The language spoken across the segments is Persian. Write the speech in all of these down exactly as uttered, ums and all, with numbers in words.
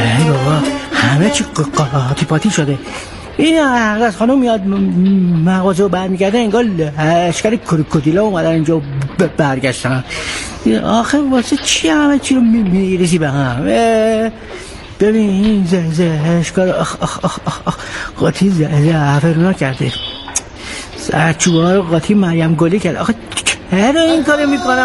ای بابا همه چی قاطی پاتی شده. این از خانم میاد مغازه رو برمیگرده انگار اشکال کروکودیلا اومدن اینجا برگشتن. آخه واسه چی همه چی رو میریزی به هم؟ ببین این اشکال قاطی زعفرونا کرده، سرچوبه رو قاطی مریم گلی کرده. آخه چرا این کارو میکنه؟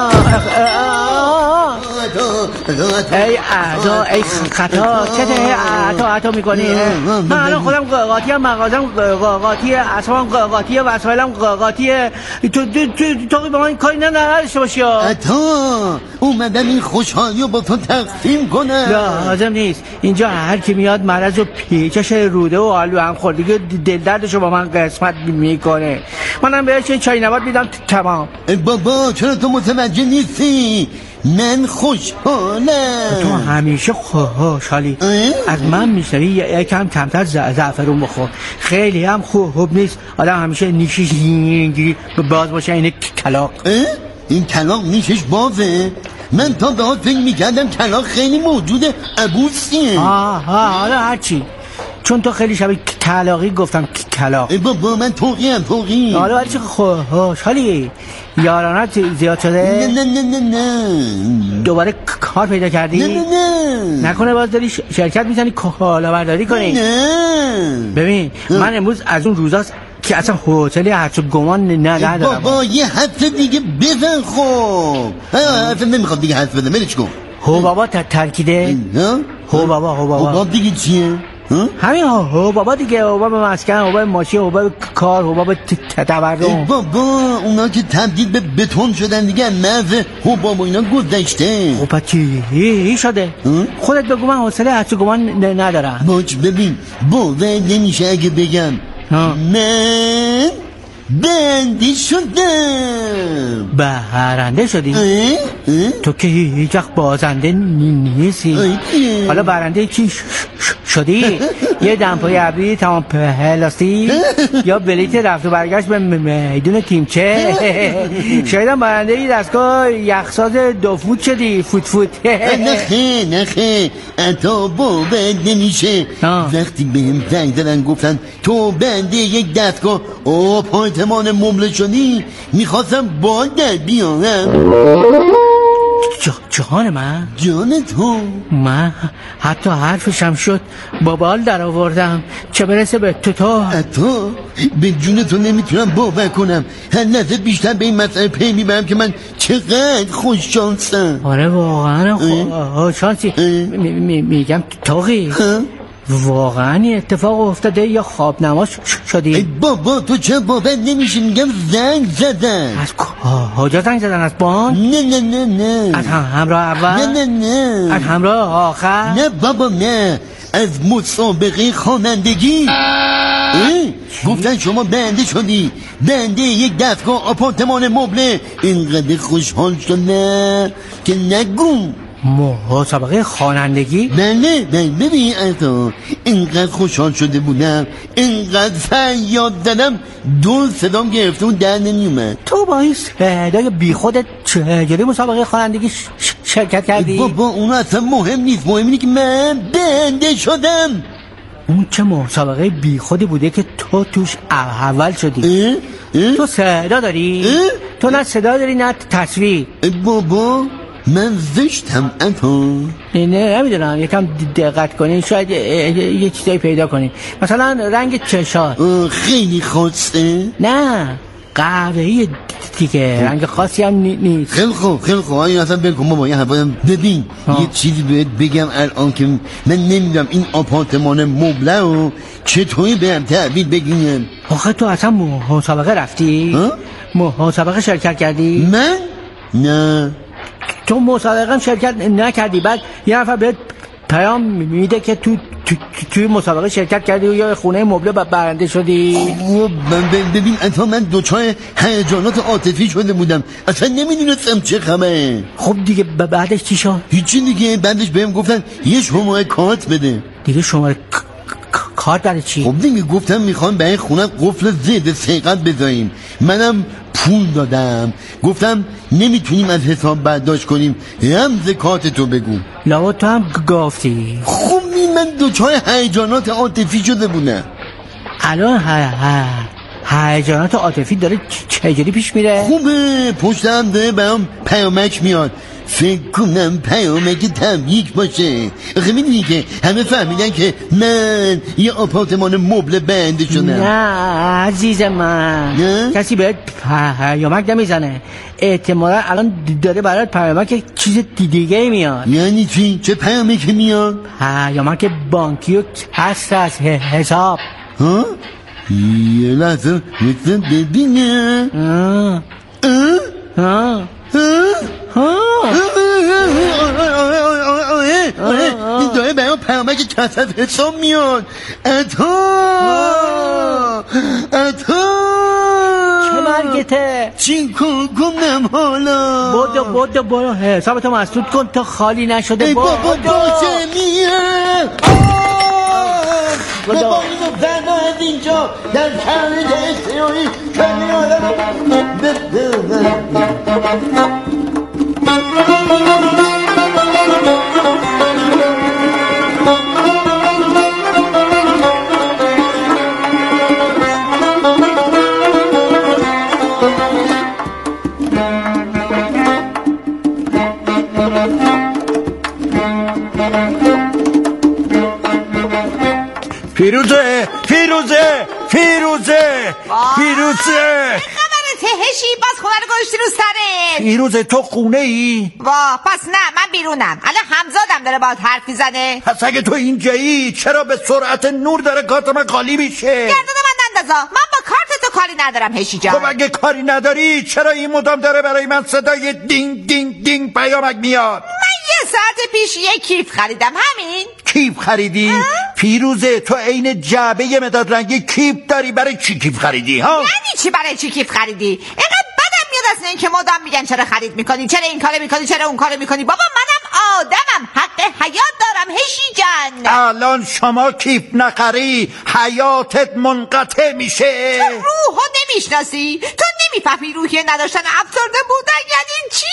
ای اعضا ای خطا چه عطا عطا میکنی؟ من الان خودم قاطی هم مغازم قاطی اصابم قاطی وسایلم قاطی. تو تو با من کاری نداشته باشی. عطا اومدم این خوشحالی رو با تو تقسیم کنم. لازم نیست. اینجا هر کی میاد مرض و پیچش روده و آلو هم خوردگی دل دردشو با من قسمت میکنه. منم بهش چای نبات میدم تمام. بابا چرا تو متوجه نیستی؟ من خوشحالم. تو همیشه خوشحالی. از من میشنوی یکم کمتر زعفرون بخور. خیلی هم خوب نیست آدم همیشه نیشش اینجوری باز باشه. این کلاق این کلاق نیشش بازه؟ من تا به ها فکر میکردم کلاق خیلی موجوده عبوسیه. آه آه حالا هرچی، چون تو خیلی شبیه کلاقی گفتم کلاق. بابا من توقی هم توقی. حالا برای چه خوشحالی؟ یارانت زیاد شده؟ نه نه نه نه نه. دوباره کار پیدا کردی؟ نه نه نه. نکنه باز داری شرکت میزنی کالا برداری کنی؟ نه. ببین من امروز از اون روزاست که اصلا هتلی هرچ گمان ندارم. بابا یه حرف دیگه بزن. خب اصلا نمیخواد دیگه حرف بزن. ولش کن. هو بابا ترکیده؟ نه هو بابا هو بابا هو بابا دیگه چیه؟ همین هو بابا دیگه. هو بابا مسکن، هو بابا ماشین، هو بابا کار، هو بابا تورم. بابا اونا که تبدیل به بتون شدن دیگه. مزه هو بابا اینا گذشته. خب چی ای شده؟ خودت بگو من حوصله هرچی گمان ندارم. باج ببین باور نمیشه اگه بگم من بنده شدم. برنده شدی؟ اه؟ اه؟ تو که هیچ وقت بازنده نیستی. حالا برنده چی شدی؟ یه دمپای ابری تمام پلاستیک یا بلیت رفت و برگشت به میدون تیمچه؟ شاید هم برنده ای دستگاه یخساز دو فوت شدی. فوت فوت. نخه نخه اتا باور نمیشه. وقتی بهم زنگ زدن گفتن تو بنده یک دستگاه آپارتمان مبله شدی، میخواستم بال در بیارم. جان من؟ جان تو؟ من حتی حرفشم شد با بال در آوردم، چه برسه به تو. تو تو به جون تو نمیتونم باور کنم. هر لحظه بیشتر به این مسئله پی میبرم که من چقدر خوش شانسم. آره واقعا خوش شانسی. میگم توقی واقعا اتفاق افتاده یا خواب نما شدی؟ ای بابا تو چه باور نمیشه؟ میگم زنگ زدن. از کجا زنگ زدن؟ از بان؟ نه نه نه نه. از همراه اول؟ نه نه نه. از همراه آخر؟ نه بابا نه. از مسابقه خوانندگی. گفتن شما بنده شدی، بنده یک دستگاه آپارتمان مبله. اینقدر خوشحال شد نه که نگو. مسابقه خوانندگی؟ بله بله. ببین اتا اینقدر خوشحال شده بودم، اینقدر فریاد زدم دو صدام گرفته و در نمیومد. تو با این صدای بی خودت چجوری مسابقه خوانندگی شرکت کردی؟ بابا اون اصلا مهم نیست. مهم اینه که من بنده شدم. اون چه مسابقه بی خودی بوده که تو توش اول شدی؟ اه؟ اه؟ تو صدا داری؟ اه؟ تو نه صدا داری نه تصویر. بابا من زشتم اتا. نه نمیدونم، یکم دقت کنی شاید یه چیزایی پیدا کنی. مثلا رنگ چشات خیلی خاصه. نه قهوه‌ای دیگه، رنگ خاصی هم نیست. خیلی خوب خیلی خوب. این اصلا بگم بابا یه حرفم. ببین یه چیزی بهت بگم الان که من نمیدونم این آپارتمان مبله رو چطوری بهم تحویل بگیرم. آخه تو اصلا مسابقه رفتی؟ مسابقه شرکت کردی؟ من؟ نه. تو مسابقه هم شرکت نکردی، بعد یه نفر بهت پیام میده که تو تو توی مسابقه شرکت کردی و یا خونه مبله برنده شدی. من ببین اتا من دوچار هیجانات عاطفی شده بودم، اصلا نمیدونستم چه خبره. خب دیگه بعدش چی شد؟ هیچی دیگه. بعدش بهم گفتن یه شماره کارت بده. دیگه شماره کارت برای چی؟ خب دیگه گفتم میخوام برای خونه قفل ضد سرقت بذاریم. منم پول دادم، گفتم نمیتونیم از حساب برداشت کنیم، رمز کارت تو بگو. لابد تو هم گفتی. خب این من دوچار هیجانات عاطفی شده بودم. الان هیجانات عاطفی داره چجوری پیش میره؟ خوبه، پشتم داره برام پیامک میاد. فکر کنم پیامک تبریک باشه. آخه میدونی که همه فهمیدن که من یه آپارتمان مبل بنده شدم. نه عزیز من، نه؟ کسی بهت پیامک نمیزنه. احتمالا الان داره برات پیامک چیز دیگه میاد. یعنی چی؟ چه پیامک میاد؟ پیامک بانکی و کسر از حساب. ها؟ یه لحظه مثل ببینه. آه اه؟ آه این داره برای پیامک کسب حساب میاد. عطا عطا چه مرگته؟ چی کن کنم حالا؟ بودو بودو برو حسابتو مسدود کن تا خالی نشده. ای بابا باشه میه. بابا اینو فرما از اینجا در کمرج اجتماعی کنی آدم. فیروزه فیروزه فیروزه فیروزه خبرته هشی باز خونه رو گوشتی رو سره. فیروزه تو خونه ای؟ وا پس نه من بیرونم. الان همزادم داره باهات حرف میزنه. پس اگه تو اینجایی چرا به سرعت نور داره کارت من خالی میشه؟ گردن من نندازا، من با کارت تو کاری ندارم هشی جان. خب اگه کاری نداری چرا این مدام داره برای من صدای دینگ دینگ دینگ پیامک میاد؟ من یه ساعت پیش یه کیف خریدم همین. کیف خریدی؟ فیروزه تو عین جعبه مداد رنگی کیف داری، برای چی کیف خریدی ها؟ یعنی چی برای چی کیف خریدی؟ اینقدر بدم میاد از این که مدام میگن چرا خرید میکنی، چرا این کارو میکنی، چرا اون کارو میکنی. بابا منم آدمم، حق حیات دارم هشی جان. الان شما کیف نخری حیاتت منقطع میشه. تو روحو نمیشناسی؟ تو نمیفهمی روحیه نداشتن افسرده بودن یعنی چی؟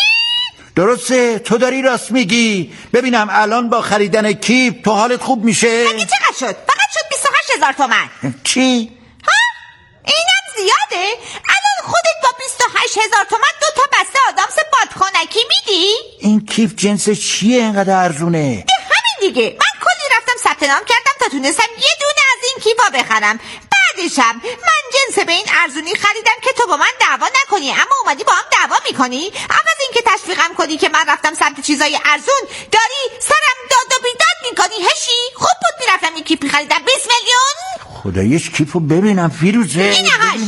درسته تو داری راست میگی. ببینم الان با خریدن کیف تو حالت خوب میشه؟ مگه چقدر شد؟ فقط شد بیست و هشت هزار تومن. چی؟ ها؟ اینم زیاده؟ الان خودت با بیست و هشت هزار تومن دو تا بسته آدامس بادخانکی میدی؟ این کیف جنس چیه اینقدر ارزونه؟ ده همین دیگه. من کلی رفتم ثبت نام کردم تا تونستم یه دونه از این کیفا بخرم. بعدشم من جنس به این ارزونی خریدم که تو با من دعوا نکنی، اما اومدی با هم دعوا میکنی. عوض اینکه تشویقم کنی که من رفتم سمت چیزای ارزون، داری سرم داد و بیداد میکنی هشی. خوب بود میرفتم این کیفی خریدم بیست میلیون. خدایش کیفو ببینم فیروزه. اینه هاش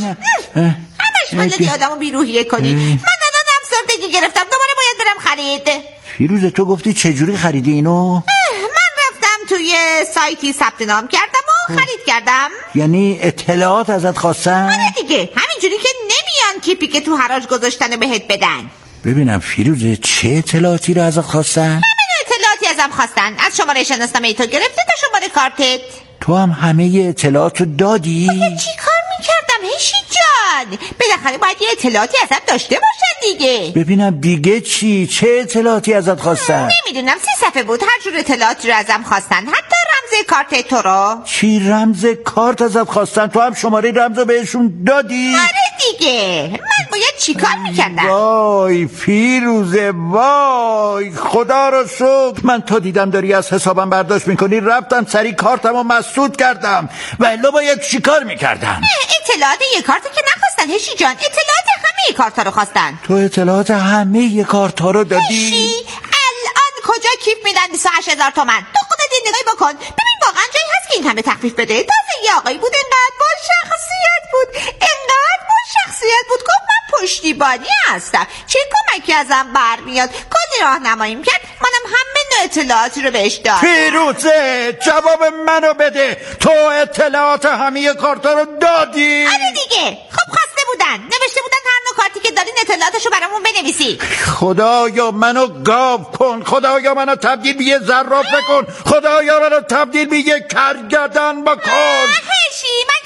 همش حالت آدمو بیروحیه کنی. من الان افسردگی گرفتم، دوباره باید برم خرید. فیروزه تو گفتی چجوری خریدی اینو؟ من رفتم توی سایتی ثبت نام کردم و خرید کردم. یعنی اطلاعات ازت خواستن؟ آره دیگه، همینجوری که نمیان کیپی که تو حراج گذاشتن بهت بدن. ببینم فیروزه چه اطلاعاتی رو ازت خواستن؟ همین اطلاعاتی ازم خواستن. از شماره شناسنامه تو گرفته تا شماره کارتت. تو هم همه اطلاعات رو دادی؟ چی کار میکردم هشی جان؟ بالاخره باید یه اطلاعاتی ازم داشته باشن دیگه. ببینم دیگه چی؟ چه اطلاعاتی ازت خواستن؟ نمیدونم، سی صفحه بود. هر جور اطلاعاتی رو ازم خواستن، حتی رمز کارت تو رو. چی رمز کارت ازت خواستن؟ تو هم شماره رمز رو بهشون دادی؟ آره دیگه. من باید چی کار میکردم؟ وای فیروزه وای، خدا رو شکر من تا دیدم داری از حسابم برداشت میکنی رفتم سری کارتم رو مسدود کردم، ولی باید چی کار میکردم؟ اطلاعات یه کارت که نخواستن هشی جان، اطلاعات همه کارتا رو خواستن. تو اطلاعات همه کارتا رو دادی؟ هشی الان کجا کیف میدن بیست و هشت هزار تومن؟ تو خودت یه نگاهی بکن ببین واقعا جایی هست که این همه تخفیف بده. تازه یه آقایی بود انقدر با شخصیت بود، انقدر با شخصیت بود گفت من پشتیبانی هستم، چه کمکی ازم برمیاد. کلی راهنماییم کرد، منم همه نوع اطلاعاتی رو بهش دادم. فیروزه جواب منو بده، تو اطلاعات همه کارتا رو دادی؟ آره دیگه. خب خواسته بودن، نوشته بودن هر نوع کارتی که دارین اطلاعاتشو برامون بنویسی. خدایا منو گاو کن، خدایا منو تبدیل به یه زرافه کن، خدایا منو تبدیل به یه کرگدن بکن. هشی من کرگدن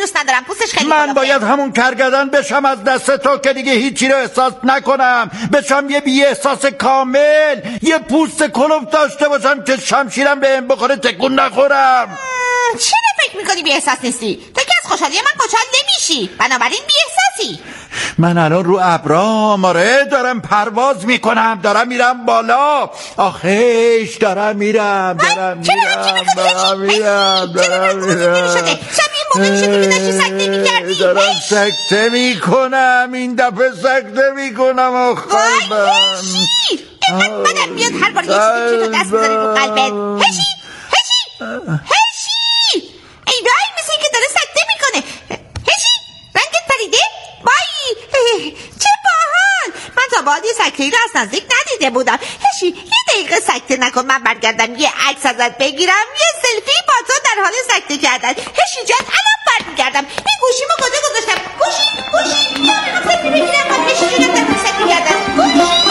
دوست ندارم، پوستش خیلی من بالا باید همون کرگدن بشم از دست تو که دیگه هیچی رو احساس نکنم، بشم یه بی احساس کامل، یه پوست کلوف داشته باشم که شمشیرم بهم بخوره تکون نخورم. چرا فکر میکنی بی احساس نیستی؟ تو که از خوشحالی من خوشحال نمیشی، بنابراین بی احساسی. من الان رو ابرام، آره دارم پرواز میکنم، دارم میرم بالا. آخیش دارم میرم دارم میرم دارم میرم دارم میرم شبیه موقع میشه تو داشتی سکته میکردی. دارم سکته میکنم، این دفعه سکته میکنم. آخربم هشی اینقدر بدم میاد هر بار یه چیزی که تو دست میذاری رو قلبت. هشی هشی هشی ای وای مثل که داره سکته میکنه. هشی رنگت پریده؟ وای چه باحال، من تا بعد یه سکته‌ای رو از نزدیک ندیده بودم. هشی یه دقیقه سکته نکن، من برگردم یه عکس ازت بگیرم، یه سلفی با تو در حال سکته کردن. هشی جان الان برمیگردم. این گوشیمو کجا گذاشتم؟ گوشی گوشی من میخوام سلفی بگیرم با هشی جونم در حال سکته کردن. گوشی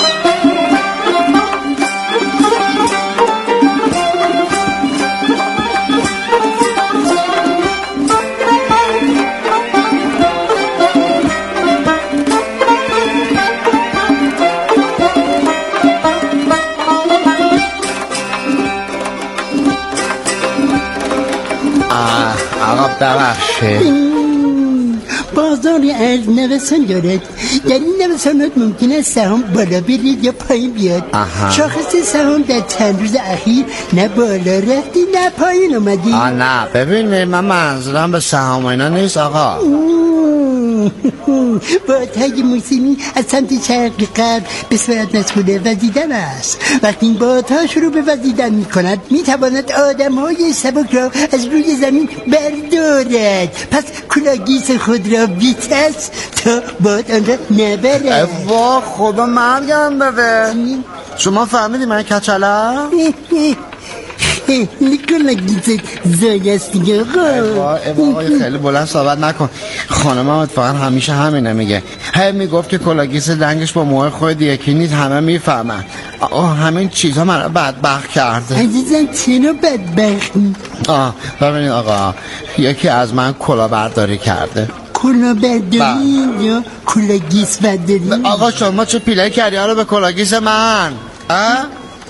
آقا ببخشید، بازار ارز نوسان دارد. در این نوسانات ممکن است سهام بالا برید یا پایین بیاد. آها. شاخص سهام در چند روز اخیر نه بالا رفتی نه پایین اومدی. آه نه ببینید، من منظورم به سهام اینا نیست آقا. بادهای موسمی از سمت شرق غرب به صورت مشغول وزیدن است. وقتی این بادها شروع به وزیدن می کند می تواند آدم های سبک را از روی زمین بردارد. پس کلاگیس خود را بیتس تا باد آن را نبرد. وا خدا مرگم بده. شما فهمیدی من کچلم؟ کلاگیس زای است دیگه آقا. آقای خیلی بلند صحبت نکن، خانم هم اتفاقا همیشه همینه میگه. هی میگفت که کلاگیس رنگش با موهای خود یکی نیست، همه میفهمن. آقا همین چیزها من بدبخت کرده. عزیزم چرا بدبختی؟ آه ببینید آقا، یکی از من کلاهبرداری کرده. کلاهبرداری یا کلاگیس برداری؟ آقا شما چه پیله کردی حالا به کلاگیس من؟ اه؟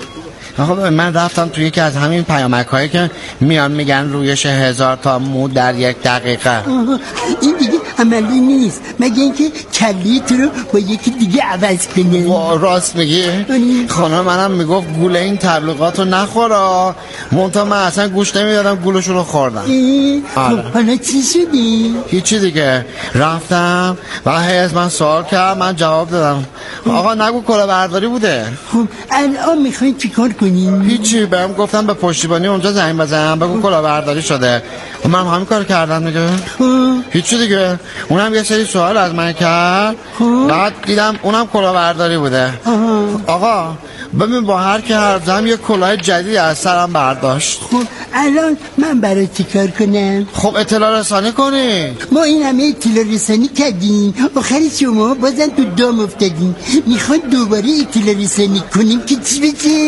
آقا من رفتم توی یکی از همین پیامک هایی که میان میگن رویش هزار تا مو در یک دقیقه. این دیگه عملی نیست مگه اینکه کلی تو رو با یکی دیگه عوض کنه. راست میگی؟ خانم منم میگفت گوله این تبلیغات رو نخورا، منطقه من اصلا گوش نمیدادم، گولشون رو خوردم. خب حالا چی شدی؟ هیچی دیگه، رفتم و هی از من سوال کرد، من جواب دادم. آقا نگو کلاهبرداری بوده. خب الان میخواین چی کار کنین؟ هیچی، بهم گفتم به پشتیبانی اونجا زنگ بزنم بگو کلاهبرداری شده. من همین کار کردم دیگه. هیچی دیگه، اونم یه سری سوال از من کرد، بعد دیدم اونم کلاهبرداری بوده. آقا ببین با هر که هر زم یه کلاه جدید از سرم برداشت. خب الان من برای چی کار کنم؟ خب اطلاع رسانی کنی. ما این همه اطلاع رسانی کردیم، آخر شما بازن تو دام افتادیم. میخوان دوباره اطلاع رسانی کنیم که چی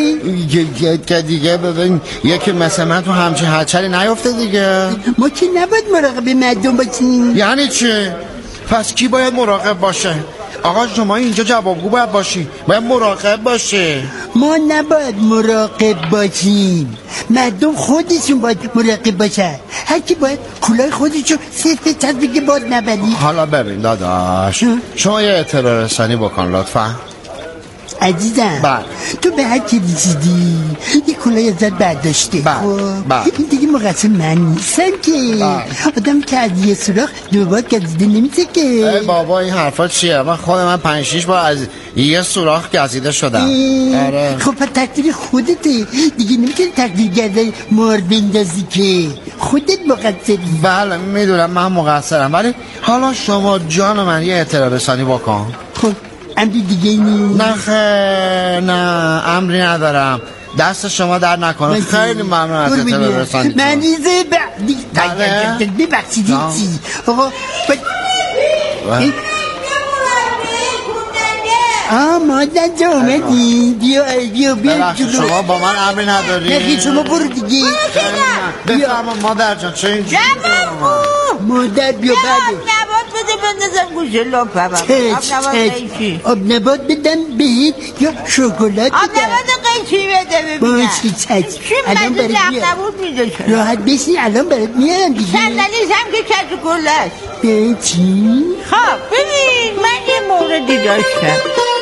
بشه؟ که دیگه ببین یکی مثل من تو همچین هچلی نیفته دیگه. ما که نباید مراقب مردم باشیم. یعنی چی؟ پس کی باید مراقب باشه؟ آقا شما اینجا جوابگو باید باشی، باید مراقب باشه. ما نباید مراقب باشیم، مردم خودشون باید مراقب باشن. هر کی باید کلاه خودشو صرف تطبیق باد نبری. حالا ببین داداش، شما یه اطلاع رسانی بکن لطفا. عزیزم بله. تو به هر کی رسیدی یه کلاه ازت برداشته. بله. خب بله. این دیگه مقصر من نیستم که. بله. آدم که از یه سراخ دو بار گزیده نمیشه که. ای بابا این حرفا چیه؟ من خود من پنج شیش بار از یه سوراخ گزیده شدم. آره. خب پس تقدیر خودته دیگه، نمیتونی تقدیر گرده مار بندازی که، خودت مقصری. بله میدونم من مقصرم، ولی حالا شما جان من یه اطلاع رسانی بکن. خب امری دیگه اینی؟ نه خیر، نه امری ندارم، دست شما در نکنه. خیلی ممنون از اطلاع رسانی. منیزه بعدی ببخشید چی آقا آه مادر جا اومدی بیا بیا بیا جلو شما با من امری نداری؟ نگی شما برو دیگه بفرما مادر جان چه اینجوری؟ مادر بیا بعد نبات بده بندازم گوشه لپم. چه آب نبات بدم بهت یا شکلات بدم؟ آب نبات قیچی بده ببینم. باشی چشم الان برات میارم. نبود میداشم راحت بشی الان برات میارم دیگه. صندلیش هم که کج گلش. به چی؟ خب ببین من یه موردی داشتم.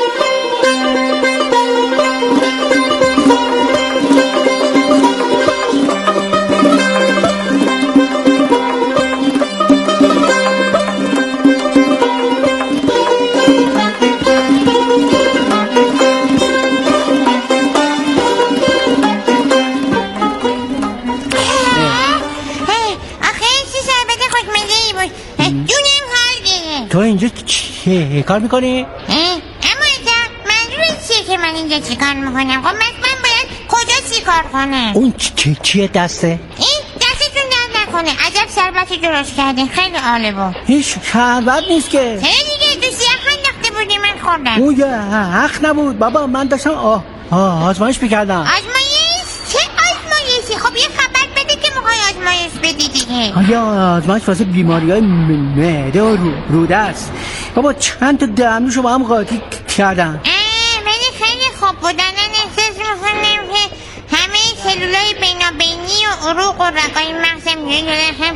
تو اینجا چه کار میکنی؟ اما ایتا منظور چیه که من اینجا چی کار میکنم؟ خب من باید کجا چی کار کنم؟ اون چیه چی دسته؟ این دستتون درد نکنه. عجب شربتی درست کردین، خیلی عالی بود. هیچ شربت نیست که. چه دیگه تو سیاه انداخته بودی من خوردم. اون یه حق نبود بابا، من داشتم آه آه آزمایش میکردم. آزمایش؟ چه آزمایشی؟ خب یه خبر بده که میخوای آزمایش بدی دیگه. یا آزمایش واسه بیماری های معده و رو روده است. بابا چند تا دمنوشو با هم قاطی کردم. اه ولی خیلی خوب بودن. احساس میکنم که همه سلولای بینابینی و عروق و رگای مغزم یه هم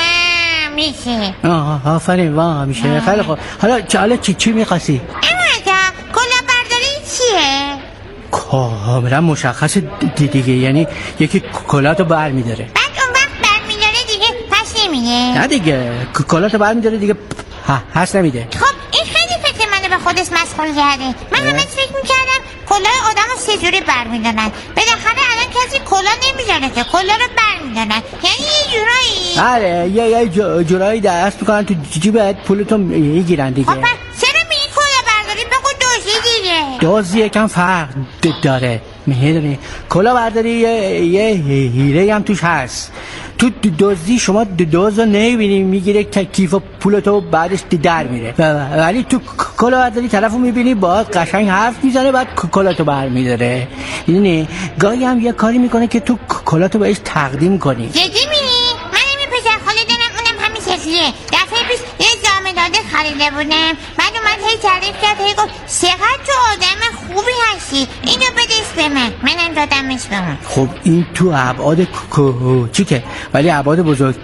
ما میشه. آه آفرین وا میشه. خیلی خوب. حالا حالا چی چی میخواستی؟ اما تا کلاهبرداری چیه؟ کاملا مشخص دیگه، یعنی یکی کلاتو بر میداره. بعد اون وقت بر میداره دیگه پس نمیده؟ نه دیگه کلاتو بر میداره دیگه هست نمیده. خب این خیلی فکر منو به خودش مسئول کرده. من همش فکر میکردم کلاه آدم رو سه جوری بر میدارن. بالاخره الان کسی کلاه نمیذاره که کلاه رو بر میدارن، یعنی یه جورایی. آره یه یه جورایی دست میکنن تو جیبت پولتو میگیرن دیگه. خب چرا میگی کلاه برداری؟ بگو دوزی دیگه. دوزی یکم فرق داره میدونی. کلاه برداری یه, یه هیره هم توش هست. تو دوزی شما دوز رو نمیبینی، میگیره کیف و پولتو بعدش در میره، ولی تو کلاه برداری طرف رو میبینی باید قشنگ حرف میزنه بعد کلاهتو بر میداره. میدونی گاهی هم یه کاری میکنه که تو کلاهتو بهش تقدیم کنی. جدی میگی؟ من همین پسر خاله دارم اونم همین شکلیه. دفعه پیش یه جامه داده خریده بودم، بعد اومد هی تعریف کرد، هی گفت چقدر تو آدم خوبی هستی، اینو بدش به من. منم دادمش به من. خب این تو ابعاد کوچیکه ولی ابعاد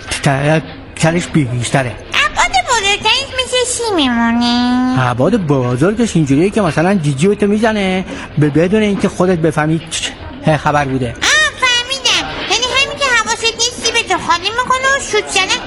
بزرگترش بیشتره. ابعاد بزرگترش میشه چی میمونه؟ ابعاد بزرگش اینجوریه که مثلا جیجیو تو میزنه بدون اینکه خودت بفهمی چه خبر بوده. آه فهمیدم، یعنی همین که حواست نیستی به تو خالی میکنه و شوت زنه.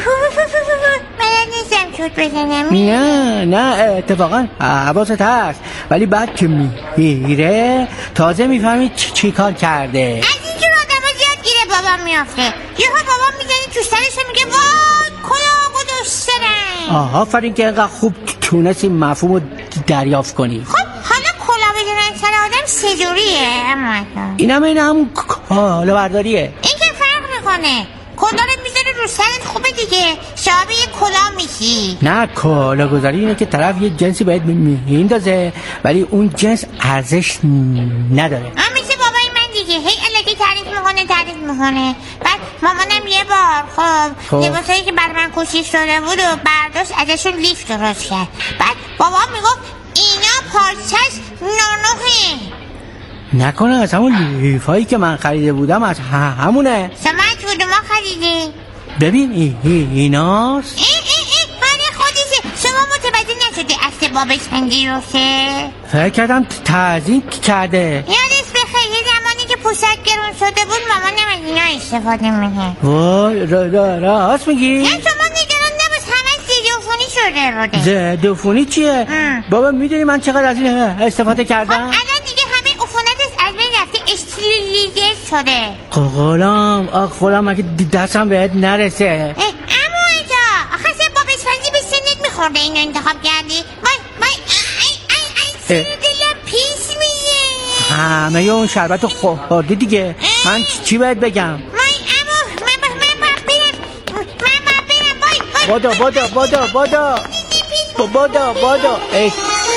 من نیستم شوت بزنم. نه نه اتفاقا حواست هست، ولی بعد که میره تازه میفهمی چی کار کرده. از اینجور آدم ها زیاد گیره بابام میافته. یه ها بابام میزنی تو سرش و میگه وای کلاهو دوست دارم. آها فرین که اینقدر خوب تونستی مفهوم رو دریافت کنی. خب حالا کلاه بدونن سر آدم سه جوریه. اما این هم این هم کلاه برداریه. این که فرق میکنه. کلاه رو میذاره رو سرت خوبه دیگه، شبیه یه کلاه میشی. نه کلاه گذاری اینه که طرف یه جنسی باید میندازه ولی اون جنس ارزش نداره. هم مثل بابای من دیگه، هی الکی تعریف میکنه تعریف میکنه. بعد مامانم یه بار خب, خب. لباسایی که بر من کوچیک شده بود و برداشت ازشون لیف درست کرد. بعد بابا میگفت اینا پارچش نانوهه. نکنه از همون لیفایی که من خریده بودم از همونه. شما از کدوما خریدی؟ ببین ای ای ایناست. ای ای ای هره خودشه. شما متوجه نشدی اصل بابش پنگیروشه؟ فکر کردم تعظیم کرده. یادش بخیر یه زمانی که پوشک گرون شده بود مامانم از اینا استفاده میکرد. وای را را راست میگی؟ نه شما نگران نباش، همه زیدوفونی شده بوده. زیدوفونی چیه؟ ام. بابا میدونی من چقدر از این استفاده کردم؟ الان دیگه همه عفونتش از بین رفته، استریلیزه شده. غلام آخ غلام مگه دستم بهت نرسه. اما ایجا آخه سه بابش فنزی به سنت میخورده اینو انتخاب کردی. وای وای ای ای ای سر دلم پیش میزه. همه اون شربت خورده دیگه. من چی باید بگم؟ وای اما من با من با برم من با برم. وای وای بادا بادا بادا بادا بادا بادا ای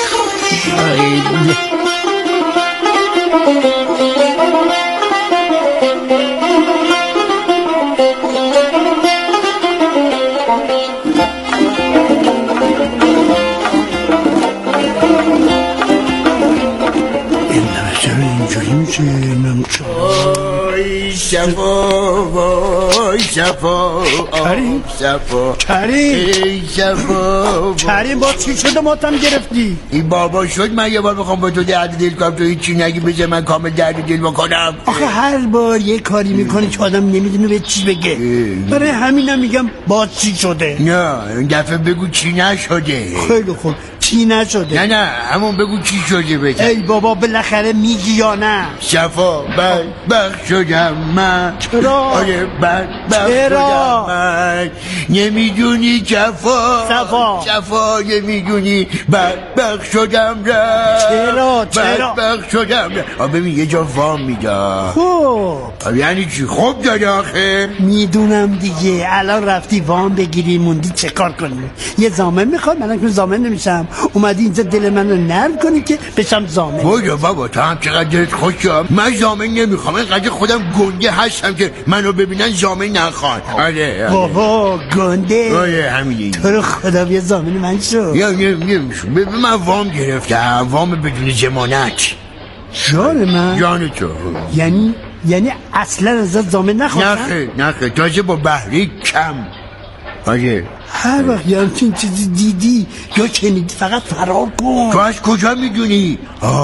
وای شفا وای شفا کریم شفا کریم ای شفا کریم با چی شده ماتم گرفتی؟ این بابا شد من یه بار بخوام با تو درد دل کنم تو هیچی نگی بذار من کامل درد دل بکنم. آخه هر بار یه کاری میکنی که آدم نمیدونه به چی بگه. برای همینم میگم با چی شده. نه این دفعه بگو چی نشده. خیلی خوب چی نشده. نه نه همون بگو چی شده بگه. ای بابا بالاخره میگی یا نه؟ شفا بدبخت شدم من. چرا؟ آره بدبخت شدم من. نمیدونی شفا صفا شفا نمیدونی بدبخت شدم را. چرا چرا بدبخت شدم را. ببین یه جا وام میده. خب یعنی چی خوب داده آخه؟ میدونم دیگه. الان رفتی وام بگیری موندی چه کار کنی؟ یه زامن میخواد. من که زامن نمیشم. اومدی اینجا دل منو نرم کنی که بشم زامن. بابا بابا تو هم چقدر دلت خوشه. من زامن نمیخوام. اینقدر خودم گنده هستم که منو ببینن زامن نخوان. آره بابا گنده. آره همینه. تو رو خدا بیا زامن من شو. یا نمیشم. من وام گرفتم. وام بدون ضمانت. جان من؟ جان تو. یعنی یعنی اصلا ازت زامن نخواستن؟ نخه نخه تازه با بهره کم. آره هر وقت یه همچین چیزی دیدی یا شنیدی فقط فرار کن. تو از کجا میدونی؟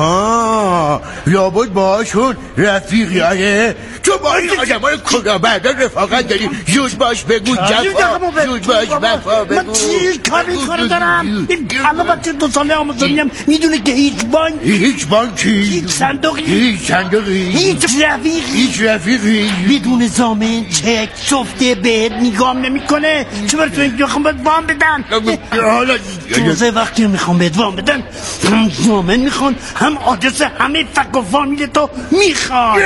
آه لابد باهاشون رفیقی. آره تو با این آدم های کجا بعدا رفاقت داری. زود باش بگو جفا. زود باش وفا بگو. من چی کاری کار دارم؟ این همه بچه دو ساله آموزانی هم میدونه که هیچ بانک هیچ بانکی هیچ صندوقی هیچ صندوقی هیچ رفیقی هیچ رفیقی بدون زامن چک سفته بهت نگام نمیکنه. چه برای تو این میخوام بهت وام بدن. توزه وقتی میخوام بهت وام بدن هم زامن میخوان هم آدرس همه فک و فامیل تو میخوان.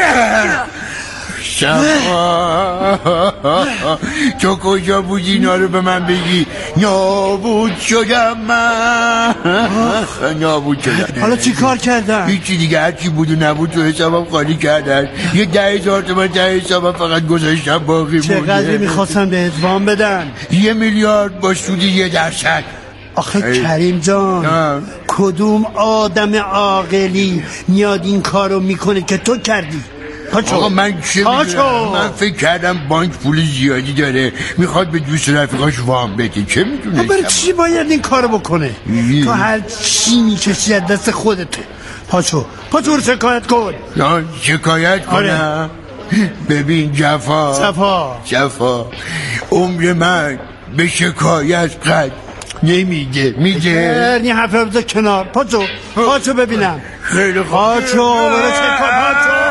شفا تو کجا بودی اینا رو به من بگی؟ نابود شدم من. نابود شدم. حالا چی کار کردن؟ هیچی دیگه. هرچی بود و نبود تو حسابم خالی کردن. یه ده هزار تومن ده حسابم فقط گذاشتم باقی مونده. چقدر میخواستن بهت وام بدن؟ یه میلیارد با سود یه درصد. آخه کریم جان آه. کدوم آدم عاقلی میاد این کارو میکنه که تو کردی؟ پاچو. آقا من چه میدونم. من فکر کردم بانک پول زیادی داره میخواد به دوست رفیقاش وام بده. چه میدونه؟ برای چی باید این کارو بکنه؟ ای. تو هر چی میکشی از دست خودته. پاچو پاچو رو شکایت کن. نه شکایت کنم؟ آره. ببین جفا صفا جفا عمر من به شکایت قد نمیگه. میگه این حرفه بذار کنار. پاچو پاچو ببینم. خیلی خوب. پاچو برای شکایت. پاچو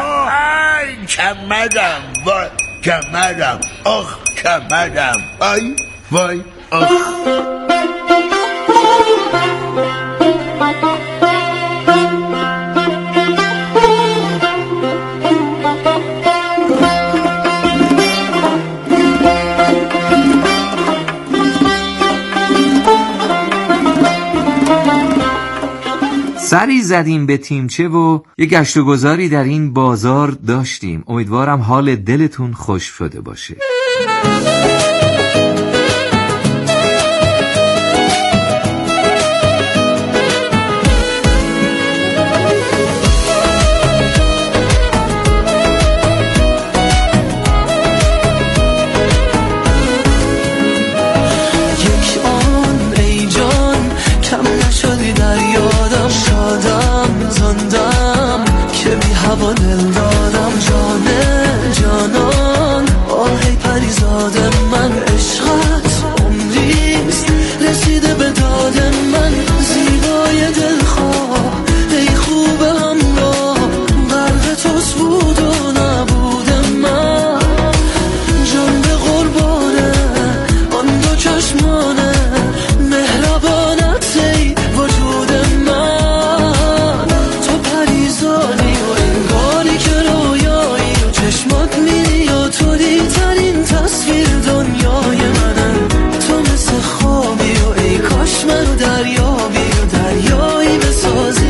کمرم وای کمرم. آخ کمرم. وای وای آخ. سری زدیم به تیمچه و یه گشت و گذاری در این بازار داشتیم. امیدوارم حال دلتون خوش شده باشه. هوا دل دادم جانه جانان آهی پریزاد من عشقت عمریست رسیده به داد من زیبای دلخواه ای خوب همراه غرق توست بود و نبود من جان به قربانه آن دو چشمانه مهربانت ای وجود من تو پریزادی چشمات میری و تو دیترین تصویر دنیای منم. تو مثل خوابی و ای کاش منو دریابی و دریایی بسازی.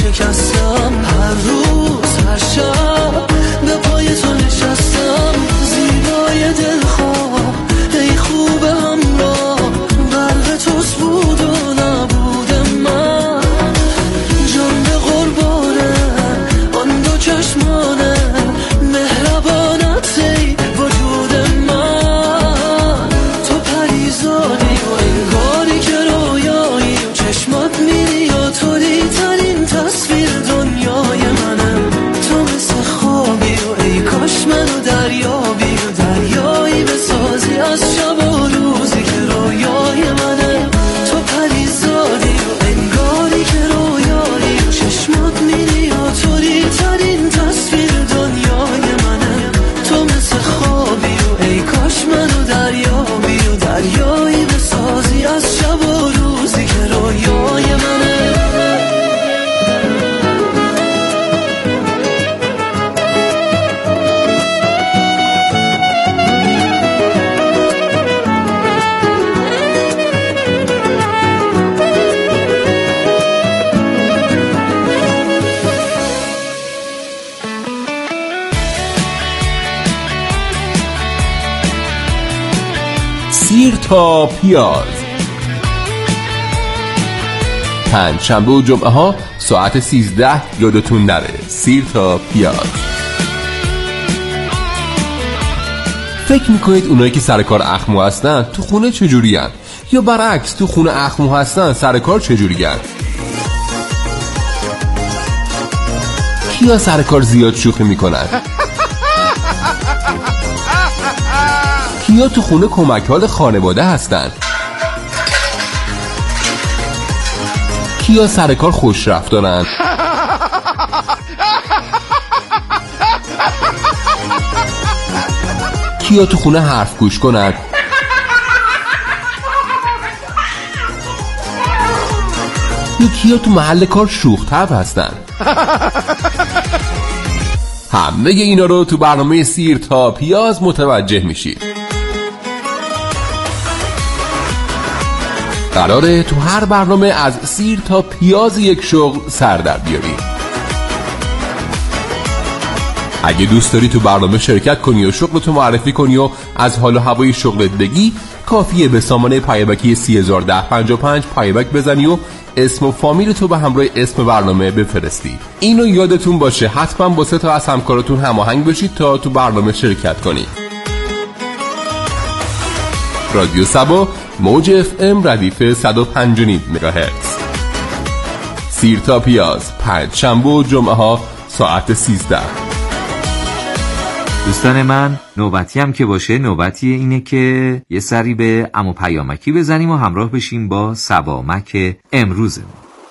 شکستم، هر روز هر شب به پای تو نشستم. زیبای دلخواه ای خوب همراه، قلب توست بود و نبود من. جان به قربانه آن دو چشمانه، مهربانت ای وجود من. تو پریزادی و انگاری که رویایی و چشمات میری و توری ترین تصویر دنیای منه. تو مثل خوابی و ای کاش منو دریابی و دریایی بسازی از شب و روزی که رویای منه. تو پریزادی و انگاری که رویایی و چشمات میری و توری ترین تصویر دنیای منه. تو مثل خوابی و ای کاش منو دریابی و دریایی بسازی از شب و روزی که رویای منه. سیر تا پیاز، پنج شنبه و جمعه ها ساعت سیزده. یادتون نره سیر تا پیاز. فکر میکنید اونایی که سر کار اخمو هستن تو خونه چجوری هن؟ یا برعکس تو خونه اخمو هستن سر کار چجوری هن؟ کیا سر کار زیاد شوخی میکنن؟ کیا تو خونه کمکحال خانواده هستن؟ کیا سر کار خوش رفتارن؟ کیا تو خونه حرف گوش کنن؟ یا کیا تو محل کار شوخ طبع هستن؟ همه اینا رو تو برنامه سیر تا پیاز متوجه میشید. قراره تو هر برنامه از سیر تا پیاز یک شغل سر در بیاری. اگه دوست داری تو برنامه شرکت کنی و شغلتو معرفی کنی و از حال و هوای شغلت بگی، کافیه به سامانه پیامکی سی هزار و ده پنجاه و پنج پیامک بزنی و اسم و فامیل تو به همراه اسم برنامه بفرستی. اینو یادتون باشه حتما با سه تا از همکاراتون هماهنگ بشید تا تو برنامه شرکت کنید. رادیو سبا موج اف ام ردیف صد و پنج و نیم مگاهرتز. سیر تا پیاز، پنج شنبه و جمعه ها ساعت سیزده. دوستان من، نوبتی هم که باشه نوبتی اینه که یه سری به عمو پیامکی بزنیم و همراه بشیم با سبامک امروزمون.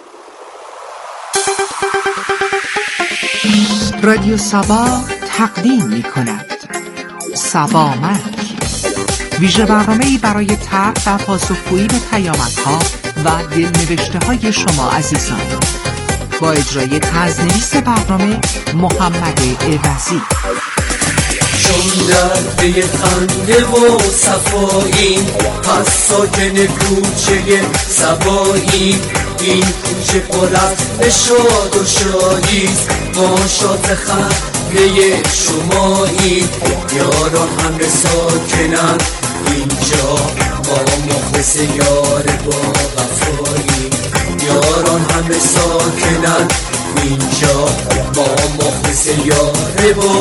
رادیو سبا تقدیم می کند سبامک، ویژه برنامه‌ای برای طرح و پاسخگویی به پیامک‌ها و دلنوشته های شما عزیزان، با اجرای تزنویس برنامه محمد عوضی. چون درده خنده و صفایی، پس ساکن کوچه سبایی. این کوچه پر از نشاط و شادیست، ما شاد خنده شمایی. یاران همه ساکنن اینجا، ما مخلص یار با وفایی. یاران همه ساکنن اینجا، ما مخلص یار با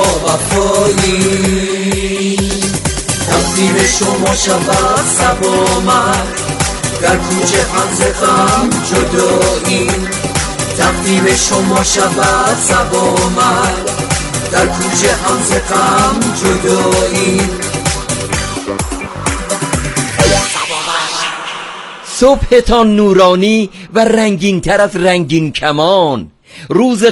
وفایی. تقدیم شما شود سبامک، در کوچه هم ز غم جدایی. تقدیم شما شود سبامک، در کوچه هم ز غم جدایی. صبحتان نورانی و رنگین تر از رنگین کمان، روز